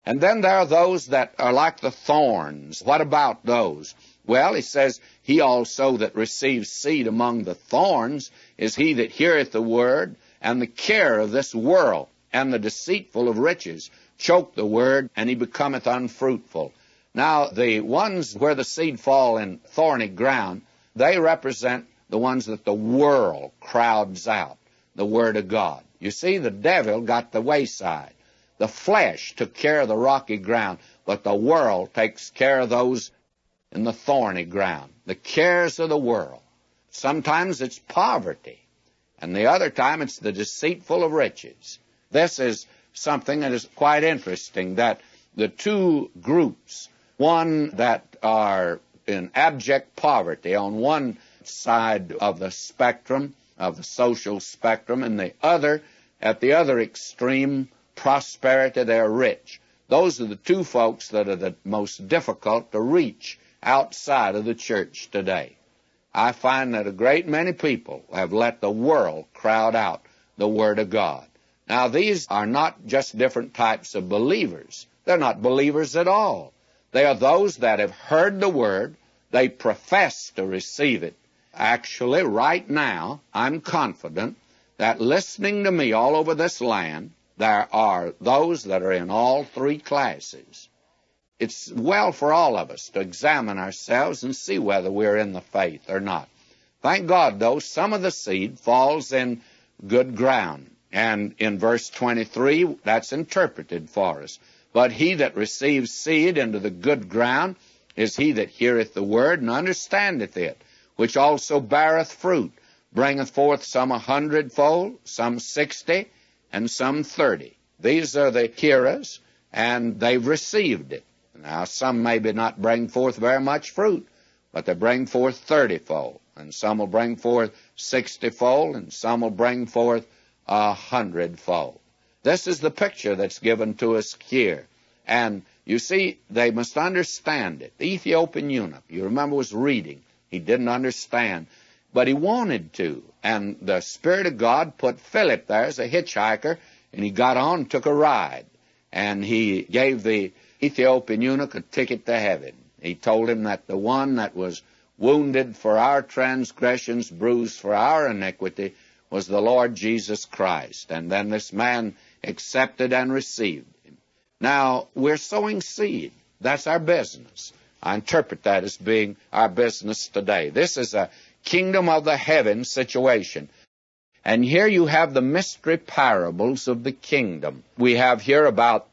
And then there are those that are like the thorns. What about those? Well, he says, he also that receives seed among the thorns is he that heareth the word, and the care of this world, and the deceitful of riches, choke the word, and he becometh unfruitful. Now, the ones where the seed fall in thorny ground, they represent the ones that the world crowds out, the Word of God. You see, the devil got the wayside. The flesh took care of the rocky ground, but the world takes care of those in the thorny ground, the cares of the world. Sometimes it's poverty, and the other time it's the deceitful of riches. This is something that is quite interesting, that the two groups, one that are in abject poverty on one side of the spectrum, of the social spectrum, and the other, at the other extreme, prosperity, they're rich. Those are the two folks that are the most difficult to reach outside of the church today. I find that a great many people have let the world crowd out the Word of God. Now, these are not just different types of believers. They're not believers at all. They are those that have heard the Word. They profess to receive it. Actually, right now, I'm confident that listening to me all over this land, there are those that are in all three classes. It's well for all of us to examine ourselves and see whether we're in the faith or not. Thank God, though, some of the seed falls in good ground. And in verse 23, that's interpreted for us. But he that receives seed into the good ground is he that heareth the word and understandeth it, which also beareth fruit, bringeth forth some 100-fold, some 60, and some 30. These are the hearers, and they've received it. Now, some maybe not bring forth very much fruit, but they bring forth 30-fold, and some will bring forth 60-fold, and some will bring forth 100-fold. This is the picture that's given to us here. And you see, they must understand it. The Ethiopian eunuch, you remember, was reading. He didn't understand, but he wanted to. And the Spirit of God put Philip there as a hitchhiker, and he got on and took a ride. And he gave the Ethiopian eunuch a ticket to heaven. He told him that the one that was wounded for our transgressions, bruised for our iniquity, was the Lord Jesus Christ. And then this man accepted and received him. Now, we're sowing seed. That's our business. I interpret that as being our business today. This is a kingdom of the heavens situation. And here you have the mystery parables of the kingdom. We have here about,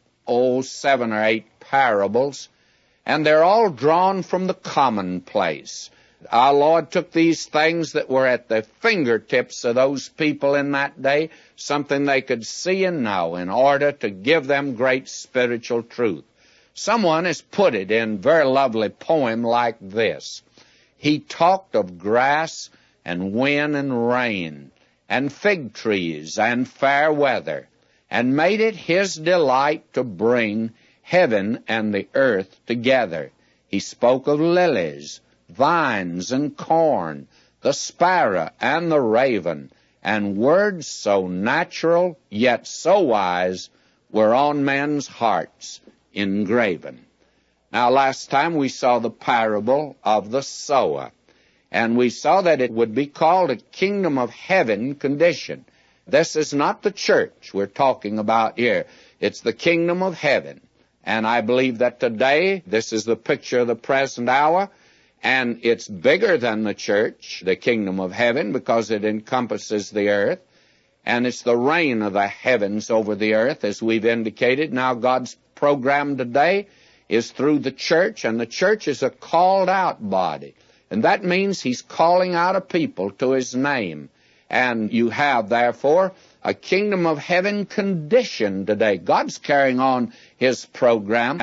7 or 8 parables, and they're all drawn from the commonplace. Our Lord took these things that were at the fingertips of those people in that day, something they could see and know, in order to give them great spiritual truth. Someone has put it in a very lovely poem like this. He talked of grass and wind and rain and fig trees and fair weather, and made it his delight to bring heaven and the earth together. He spoke of lilies, vines and corn, the sparrow and the raven, and words so natural yet so wise were on men's hearts engraven. Now, last time we saw the parable of the sower, and we saw that it would be called a kingdom of heaven condition. This is not the church we're talking about here. It's the kingdom of heaven. And I believe that today, this is the picture of the present hour, and it's bigger than the church, the kingdom of heaven, because it encompasses the earth, and it's the reign of the heavens over the earth, as we've indicated. Now, God's program today is through the church, and the church is a called-out body. And that means He's calling out a people to His name. And you have, therefore, a kingdom of heaven condition today. God's carrying on His program.